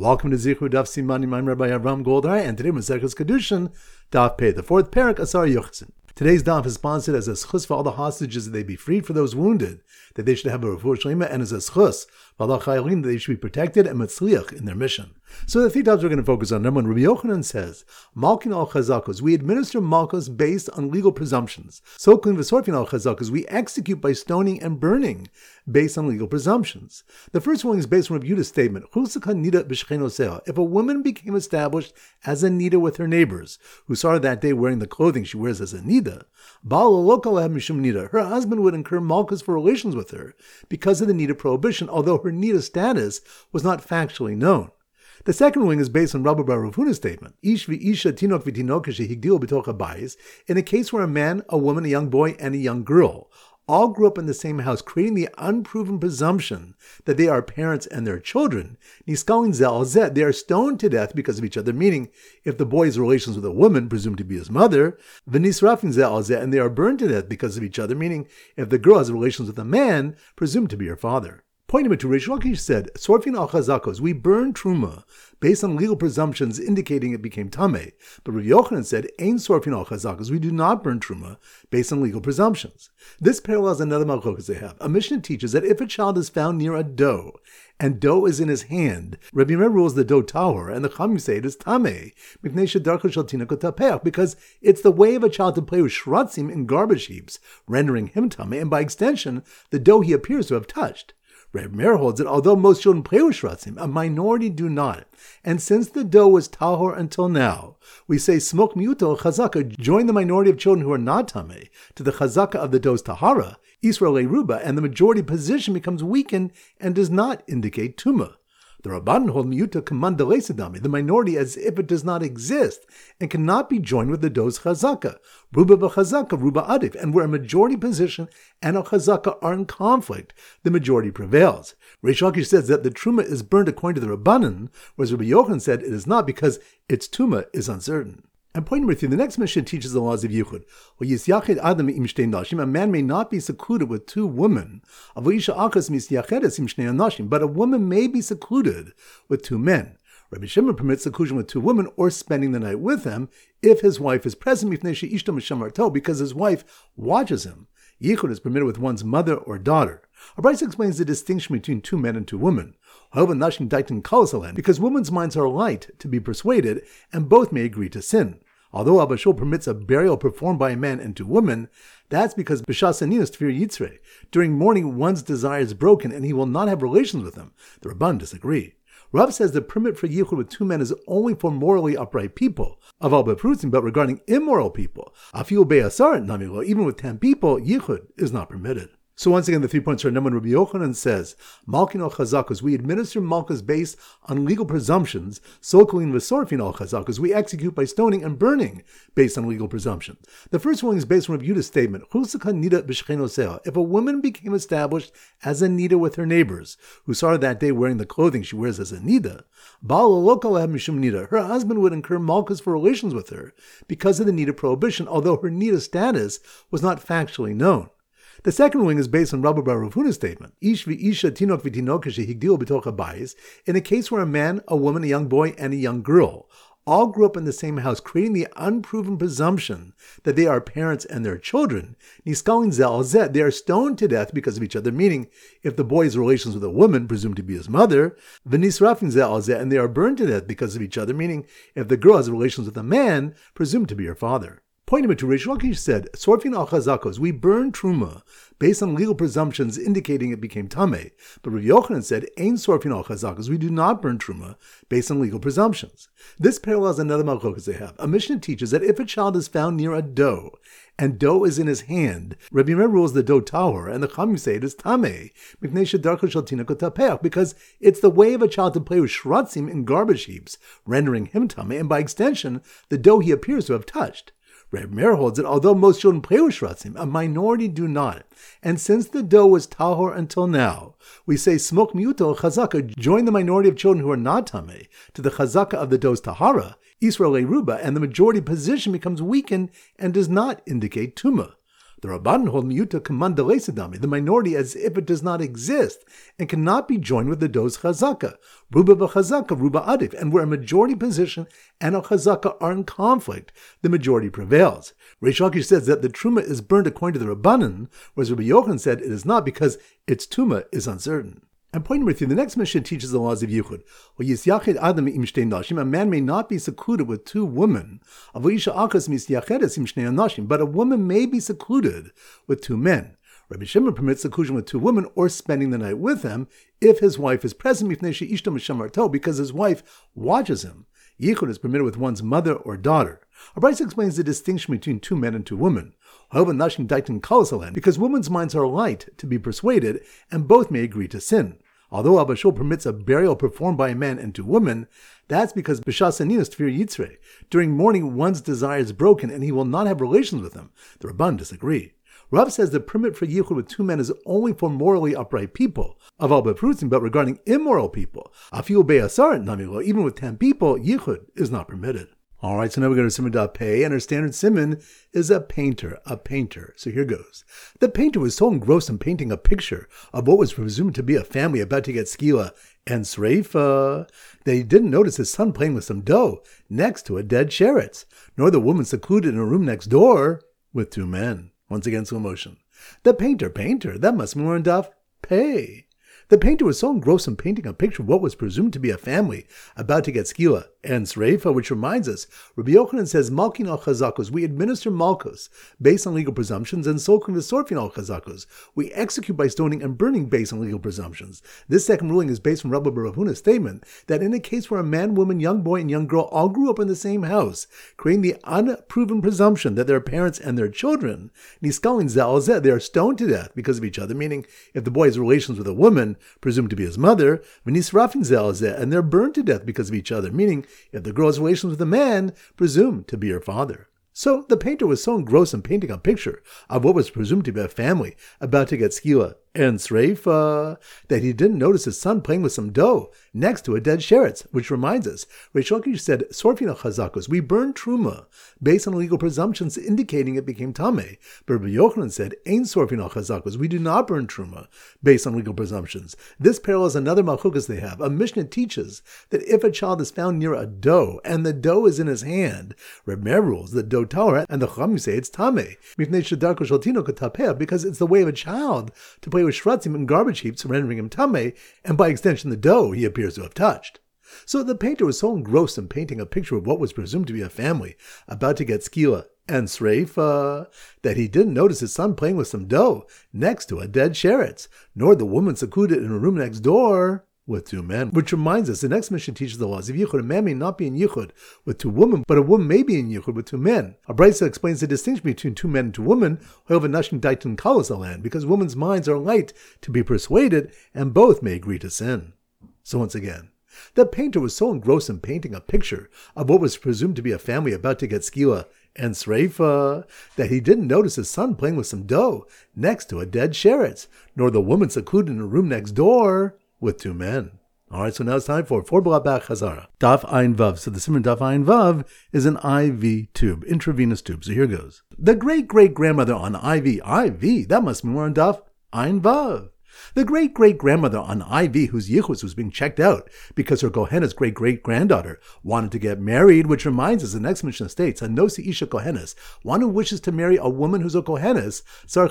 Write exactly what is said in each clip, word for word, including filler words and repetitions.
Welcome to Zichru Daf Simanim. I'm Rabbi Avram Goldar, and today we're Maseches Kedushin Daf Pei, the fourth parak Asar Yochzin. Today's daf is sponsored as a schus for all the hostages that they be freed, for those wounded that they should have a refuah shlema, and as a schus for all the chayalim that they should be protected and matzliach in their mission. So the three topics we're going to focus on. Number one, Rabbi Yochanan says, Malkin al chazakos, we administer malchus based on legal presumptions. So klin v'sorfin al chazakos, we execute by stoning and burning based on legal presumptions. The first one is based on Rabbi Yudah's statement, if a woman became established as a nida with her neighbors, who saw her that day wearing the clothing she wears as a nida, her husband would incur malchus for relations with her because of the nida prohibition, although her nida status was not factually known. The second wing is based on Rabbi Bar Rav Huna's statement, Ish v'isha tinok v'tinok shehigdilu b'toch habayis, in a case where a man, a woman, a young boy, and a young girl all grew up in the same house, creating the unproven presumption that they are parents and their children. Niskalin zel zet, they are stoned to death because of each other, meaning if the boy has relations with a woman, presumed to be his mother, v'nisrafin zel zet, and they are burned to death because of each other, meaning if the girl has relations with a man, presumed to be her father. Point number two, Reish Lakish said, Sorfin al chazakos, we burn truma based on legal presumptions indicating it became tameh. But Rabbi Yochanan said, Ein sorfin al chazakos, we do not burn truma based on legal presumptions. This parallels another malchokas they have. A Mishnah teaches that if a child is found near a dough, and dough is in his hand, Rabbi Meir rules the dough tahor, and the Chachamim say it is tameh, because it's the way of a child to play with shratzim in garbage heaps, rendering him tameh, and by extension, the dough he appears to have touched. Rabbi Meir holds that although most children play with shratzim, a minority do not. And since the dough was tahor until now, we say smok miuto chazaka, join the minority of children who are not tameh to the chazaka of the dough's tahara, Israel Ruba, and the majority position becomes weakened and does not indicate tumah. The Rabbanan hold miuta kamandalesidami, the minority, as if it does not exist and cannot be joined with the dough's chazaka. Ruba b'chazaka, ruba adif, and where a majority position and a chazaka are in conflict, the majority prevails. Reish Lakish says that the truma is burned according to the Rabbanan, whereas Rabbi Yochanan said it is not because its tumah is uncertain. And point number three, the next Mishnah teaches the laws of Yichud. A man may not be secluded with two women, but a woman may be secluded with two men. Rabbi Shimon permits seclusion with two women or spending the night with them if his wife is present, because his wife watches him. Yichud is permitted with one's mother or daughter. Abraisa explains the distinction between two men and two women. Because women's minds are light to be persuaded, and both may agree to sin. Although Abba Shul permits a burial performed by a man and two women, that's because B'shas Aninus Tfir Yitzrei. During mourning, one's desire is broken, and he will not have relations with them. The Rabban disagree. Rav says the permit for yichud with two men is only for morally upright people, aval beprutzim, but regarding immoral people, afiu be'asar namilo, even with ten people, yichud is not permitted. So once again, the three points are number one. Rabbi Yochanan says, Malkin al chazakos, we administer malchus based on legal presumptions. So klin v'sorfin al chazakos, we execute by stoning and burning based on legal presumptions. The first one is based on Rabbi Yudah's statement, if a woman became established as a nida with her neighbors, who saw her that day wearing the clothing she wears as a nida, her husband would incur malchus for relations with her because of the nida prohibition, although her nida status was not factually known. The second wing is based on Rabbi Bar Rav Huna's statement, Ish v'isha tinok v'tinok shehigdilu b'toch habayis, in a case where a man, a woman, a young boy, and a young girl all grew up in the same house, creating the unproven presumption that they are parents and their children. Niskalin zel zet, they are stoned to death because of each other, meaning if the boy has relations with a woman, presumed to be his mother, v'nisrafin zel zet, and they are burned to death because of each other, meaning if the girl has relations with a man, presumed to be her father. Point number two, Reish Lakish said, Sorfin al chazakos, we burn truma based on legal presumptions indicating it became tameh. But Rabbi Yochanan said, Ein sorfin al chazakos, we do not burn truma based on legal presumptions. This parallels another malchokas they have. A Mishnah teaches that if a child is found near a dough, and dough is in his hand, Rabbi Meir rules the dough tahor, and the Chachamim say it is tameh, because it's the way of a child to play with shratzim in garbage heaps, rendering him tameh, and by extension, the dough he appears to have touched. Rabbi Meir holds that although most children play with shratzim, a minority do not. And since the dough was tahor until now, we say smok miuto chazaka, join the minority of children who are not tameh to the chazaka of the dough's tahara, Israel Ruba, and the majority position becomes weakened and does not indicate tumah. The Rabban hold miyuta kamandalesidami, the minority as if it does not exist and cannot be joined with the do's chazaka. Ruba b'chazaka, ruba adif, and where a majority position and a chazaka are in conflict, the majority prevails. Reish Lakish says that the truma is burned according to the Rabbanan, whereas Rabbi Yochanan said it is not because its tuma is uncertain. And point number three, the next Mishnah teaches the laws of Yichud. A man may not be secluded with two women, but a woman may be secluded with two men. Rabbi Shimon permits seclusion with two women or spending the night with them if his wife is present, because his wife watches him. Yichud is permitted with one's mother or daughter. Abraisa explains the distinction between two men and two women. Because women's minds are light to be persuaded, and both may agree to sin. Although Abba Shul permits a burial performed by a man and two women, that's because B'shas Aninus Tfir Yitzrei. During mourning, one's desire is broken, and he will not have relations with them. The Rabban disagree. Rav says the permit for yichud with two men is only for morally upright people, aval beprutzim, but regarding immoral people, afil be'asar namilo, even with ten people, yichud is not permitted. All right, so now we go to Siman Daf Pei, and our standard Siman is a painter, a painter. So here goes. The painter was so engrossed in painting a picture of what was presumed to be a family about to get skila and sreifa that he didn't notice his son playing with some dough next to a dead sheretz, nor the woman secluded in a room next door with two men. Once again, slow motion. The painter, painter, that must be more in Daf Pei. The painter was so engrossed in painting a picture of what was presumed to be a family about to get skila and sreifa, which reminds us, Rabbi Yochanan says, Malkin al chazakos, we administer malchus based on legal presumptions, and solkin v'sorfin al chazakos, we execute by stoning and burning based on legal presumptions. This second ruling is based on Rabbi Bar Huna's statement that in a case where a man, woman, young boy, and young girl all grew up in the same house, creating the unproven presumption that their parents and their children, niskalin zalzeh, they are stoned to death because of each other, meaning if the boy has relations with a woman, presumed to be his mother, v'nisrafin zalzeh, and they're burned to death because of each other, meaning if the girl has relations with a man, presumed to be her father. So the painter was so engrossed in painting a picture of what was presumed to be a family about to get skila and sreifa that he didn't notice his son playing with some dough next to a dead sheretz, which reminds us, Reish Lakish said, Sorfin al chazakos, we burn truma based on legal presumptions indicating it became tameh. But Rabbi Yochanan said, Ein sorfin al chazakos, we do not burn truma based on legal presumptions. This parallels another malchukas they have. A Mishnah teaches that if a child is found near a dough and the dough is in his hand, Reb Meir rules the dough tahor, and the Chachamim say it's tameh because it's the way of a child to play with shratzim and garbage heaps, rendering him tameh, and by extension the dough he appears to have touched. So the painter was so engrossed in painting a picture of what was presumed to be a family about to get skila and sreifa that he didn't notice his son playing with some dough next to a dead sheretz, nor the woman secluded in a room next door with two men. Which reminds us, the next mission teaches the laws of yichud. A man may not be in yichud with two women, but a woman may be in yichud with two men. A brisa explains the distinction between two men and two women, because women's minds are light to be persuaded, and both may agree to sin. So once again, the painter was so engrossed in painting a picture of what was presumed to be a family about to get skila and sreifa that he didn't notice his son playing with some dough next to a dead sheretz, nor the woman secluded in a room next door with two men. All right, so now it's time for four Blabach Chazara. Daf Ayin Vav. So the Siman Daf Ayin Vav is an I V tube, intravenous tube. So here goes. The great-great-grandmother on I V, I V, that must be more on Daf Ayin Vav. The great-great-grandmother on I V, whose yichus was being checked out because her Kohenes great-great-granddaughter wanted to get married, which reminds us, the next Mishnah states, Hanosi Isha Kohenes, one who wishes to marry a woman who's a Kohenes,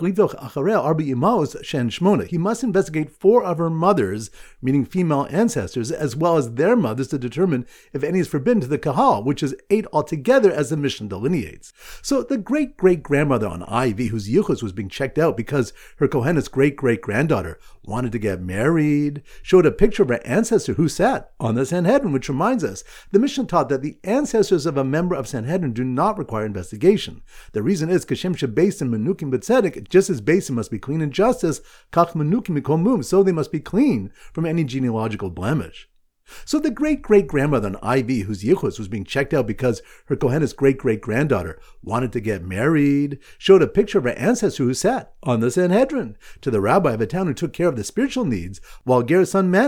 he must investigate four of her mothers, meaning female ancestors, as well as their mothers, to determine if any is forbidden to the Kahal, which is eight altogether, as the Mishnah delineates. So the great-great-grandmother on I V, whose yichus was being checked out because her Kohenes great-great-granddaughter wanted to get married, showed a picture of her ancestor who sat on the Sanhedrin, which reminds us, the Mishnah taught that the ancestors of a member of Sanhedrin do not require investigation. The reason is, Kashem shebeis in menukim b'tzedek, just as Beisim must be clean in justice, kach menukim mikol mum, so they must be clean from any genealogical blemish. So the great-great-grandmother on I V, whose yichus was being checked out because her Kohenes great-great-granddaughter wanted to get married, showed a picture of her ancestor who sat on the Sanhedrin to the rabbi of a town who took care of the spiritual needs, while Ger's son managed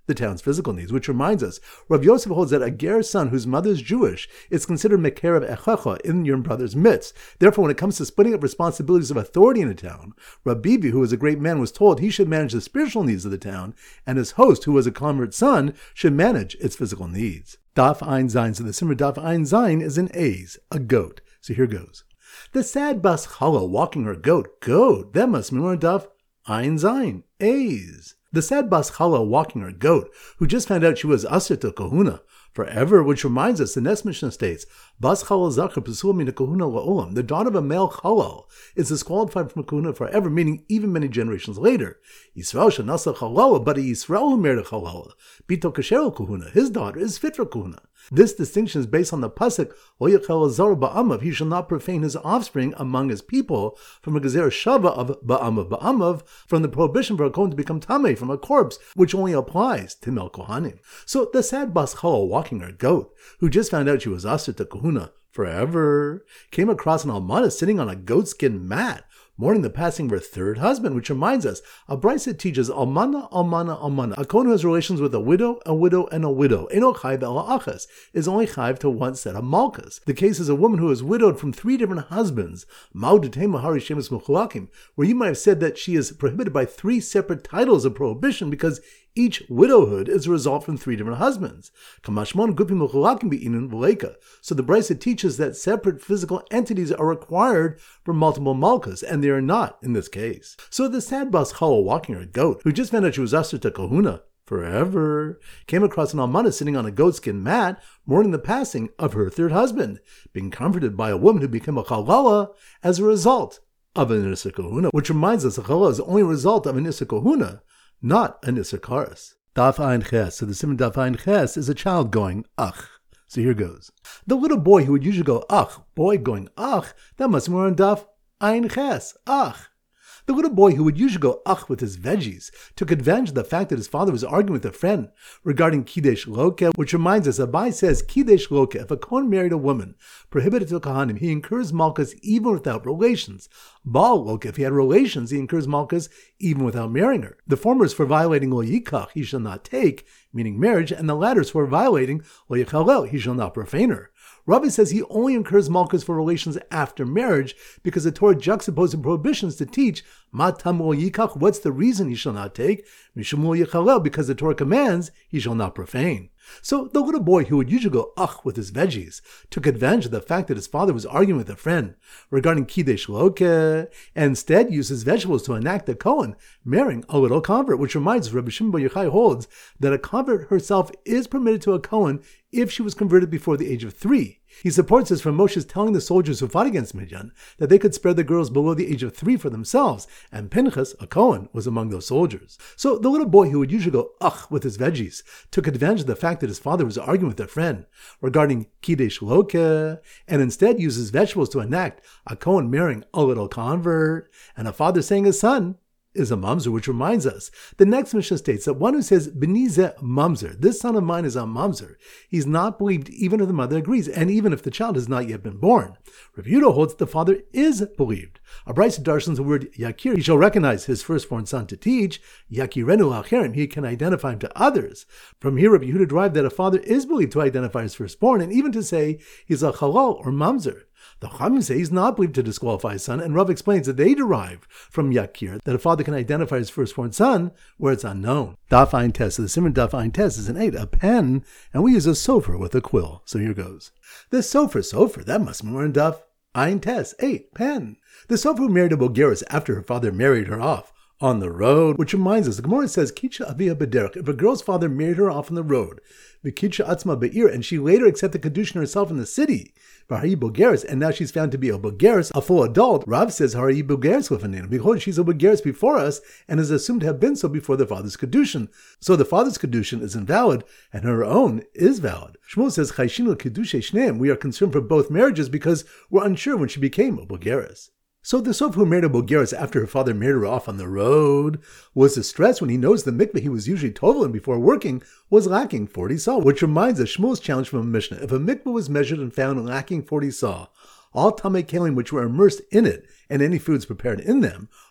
the town's physical needs, which reminds us, Rav Yosef holds that a ger's son whose mother is Jewish is considered mekerev echecha, in your brother's midst. Therefore, when it comes to splitting up responsibilities of authority in a town, Rav Bibi, who was a great man, was told he should manage the spiritual needs of the town, and his host, who was a convert son, should manage its physical needs. Daf Ein Zayin. So the Simmer Daf Ein Zayin is an A's, a goat. So here goes. The sad bas chala walking her goat. Goat. That must mean we're Daf Ein Zayin. A's. The sad bas chala walking her goat, who just found out she was asr to kahuna forever, which reminds us, the next Mishnah states, bas chalal zakar pesul min kahuna la'olam. The daughter of a male chalal is disqualified from a kahuna forever, meaning even many generations later. Yisrael shenasa chalala, but a Yisrael who married a chalala, bito kasher kahuna, his daughter is fit for kahuna. This distinction is based on the pasuk, lo yachel zar ba'amav, he shall not profane his offspring among his people, from a gezer shava of ba'amav ba'amav, from the prohibition for a kohen to become tameh from a corpse, which only applies to mel kohanim. So the sad bas chala walking her goat, who just found out she was asr to kahuna forever, came across an almana sitting on a goatskin mat, mourning the passing of her third husband, which reminds us, a brisa teaches almana, almana, almana. A kohen who has relations with a widow, a widow, and a widow, eno chayv ela achas, is only chayv to one set of malkas. The case is a woman who is widowed from three different husbands, ma'udetei mahari shemus mechulakim, where you might have said that she is prohibited by three separate titles of prohibition because each widowhood is a result from three different husbands. Kamashmon gupim mechulakim be'inun v'leika. So the brisa teaches that separate physical entities are required for multiple malkas, and they are not in this case. So the sad bas chala walking her goat, who just found out she was asr to kahuna forever, came across an almana sitting on a goatskin mat, mourning the passing of her third husband, being comforted by a woman who became a chalala as a result of an issa kahuna, which reminds us a chalala is only a result of an issa kahuna, not an issa karas. Daf Ein Ches. So the simon Daf Ein Ches is a child going ach. So here goes. The little boy who would usually go ach, boy going ach, that must be more on Daf Ein Ches, ach. The little boy who would usually go ach with his veggies took advantage of the fact that his father was arguing with a friend regarding Kiddush Loke, which reminds us, Abai says, Kiddush Loke, if a kohen married a woman prohibited to Kohanim, he incurs malchus even without relations. Baal Loke, if he had relations, he incurs malchus even without marrying her. The former is for violating Lo Yikach, he shall not take, meaning marriage, and the latter is for violating Lo Yichalel, he shall not profane her. Rabbi says he only incurs malchus for relations after marriage because the Torah juxtaposed prohibitions to teach ma tamu yikach, what's the reason he shall not take, mishamu yichalel, because the Torah commands he shall not profane. So the little boy who would usually go ach with his veggies took advantage of the fact that his father was arguing with a friend regarding kiddush loke, and instead used his vegetables to enact a kohen marrying a little convert, which reminds us Rabbi Shimon Bar Yochai holds that a convert herself is permitted to a kohen if she was converted before the age of three. He supports this from Moshe's telling the soldiers who fought against Midian that they could spare the girls below the age of three for themselves, and Pinchas, a Kohen, was among those soldiers. So the little boy who would usually go ach with his veggies took advantage of the fact that his father was arguing with a friend regarding kiddush loke, and instead used his vegetables to enact a Kohen marrying a little convert, and a father saying his son is a mamzer, which reminds us, the next Mishnah states that one who says, Benize mamzer, this son of mine is a mamzer, he's not believed even if the mother agrees, and even if the child has not yet been born. Rav Yehuda holds that the father is believed. A brisa darshans the word yakir, he shall recognize his firstborn son to teach, yakirenu acherim, he can identify him to others. From here, Rav Yehuda derived that a father is believed to identify his firstborn, and even to say he's a halal or mamzer. The Chachamim say he's not believed to disqualify his son, and Rav explains that they derive from Yakir that a father can identify his firstborn son where it's unknown. Daf Ein Tes, so the simon Daf Ein Tes is an eight, a pen, and we use a sofer with a quill. So here goes. The sofer, sofer, that must be more in Daf Ein Tes, eight, pen. The sofer who married a Bogeris after her father married her off on the road, which reminds us, the Gemara says, Kitcha Avia Bederech, if a girl's father married her off on the road, Vikitcha Atzma Be'ir, and she later accepted Kedushin herself in the city, V'hari Bogeris, and now she's found to be a Bogeris, a full adult, Rav says, Hari Bogeris Lefanenu, behold, she's a Bogeris before us, and is assumed to have been so before the father's Kedushin. So the father's Kedushin is invalid, and her own is valid. Shmuel says, Chayshinu Kedushe Shneim, we are concerned for both marriages because we're unsure when she became a Bogeris. So the Sof who married a Bogeris after her father married her off on the road was distressed when he noticed the mikveh he was usually toveling before working was lacking forty saw, which reminds us Shmuel's challenge from a Mishnah. If a mikveh was measured and found lacking forty saw, all tamei kelim which were immersed in it and any foods prepared in them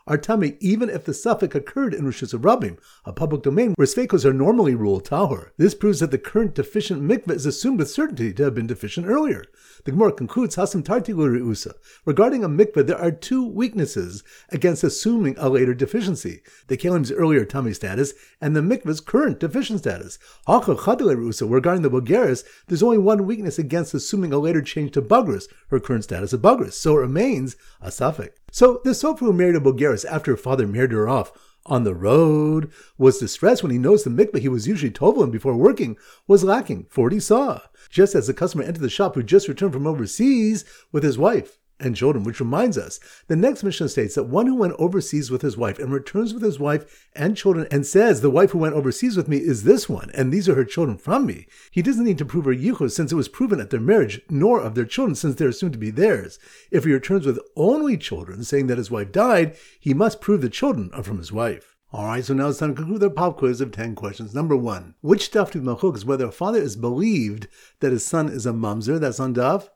are tame even if the suffix occurred in Rishus Rabim, a public domain where sveikos are normally ruled tahor. This proves that the current deficient mikveh is assumed with certainty to have been deficient earlier. The Gemara concludes, Hasam tarti l'reusa. Regarding a mikveh, there are two weaknesses against assuming a later deficiency: the kelim's earlier tummy status and the mikveh's current deficient status. Hacha chad l'reusa. Regarding the bogeres, there's only one weakness against assuming a later change to bagros, her current status of bagros. So it remains a suffix. So the sofer who married a bogeres after her father married her off on the road was distressed when he noticed the mikveh he was usually toveling before working was lacking, for what he saw. Just as the customer entered the shop who just returned from overseas with his wife and children, which reminds us, the next Mishnah states that one who went overseas with his wife and returns with his wife and children and says, the wife who went overseas with me is this one, and these are her children from me, he doesn't need to prove her yichus since it was proven at their marriage, nor of their children since they are soon to be theirs. If he returns with only children, saying that his wife died, he must prove the children are from his wife. Alright, so now it's time to conclude our pop quiz of ten questions. Number one, which daf do machok is whether a father is believed that his son is a mamzer? That's on daf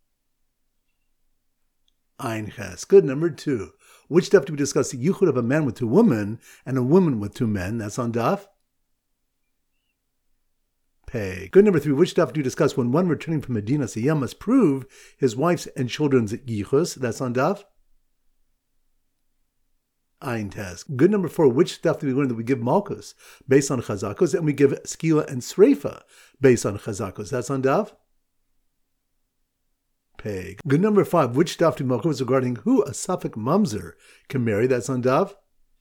Ein Ches. Good. Number two, which daf do we discuss the yichud of a man with two women and a woman with two men? That's on daf Pei. Good. Number three, which daf do we discuss when one returning from Medina Siyam must prove his wife's and children's yichus? That's on daf Ein Tes. Good. Number four, which daf do we learn that we give malchus based on chazakos and we give skila and sreifa based on chazakos? That's on daf Pei. Good. Number five, which daf do malchus regarding who a suffix mamzer can marry? That's on daf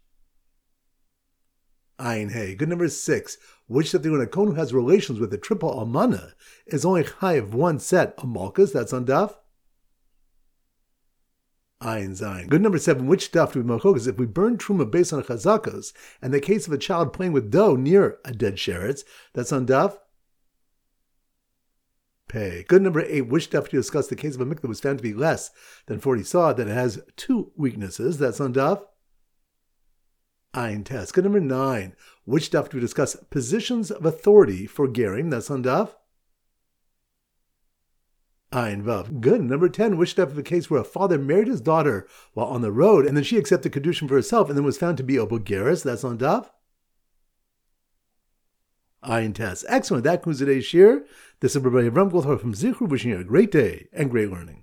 Ein Hey. Good. Number six, which daf do we learn a kohen who has relations with a triple almana is only chayiv one set of malchus? That's on daf Ein Zayin. Good. Number seven, which daf do we malchok if we burn truma based on chazakos and the case of a child playing with dough near a dead sheretz? That's on daf Pei. Good. Number eight, which daf do you discuss the case of a mikveh that was found to be less than forty saw that it has two weaknesses? That's on daf Ein Tes. Good. Number nine, which daf do we discuss positions of authority for gerim? That's on daf Ein Vav. Good. Number ten, which daf of a case where a father married his daughter while on the road and then she accepted kedushin for herself and then was found to be a bogeres? That's on daf Ein Tes. Excellent. That concludes today's shir. This is Rabbi Avram Goldhar from Zichru, wishing you a great day and great learning.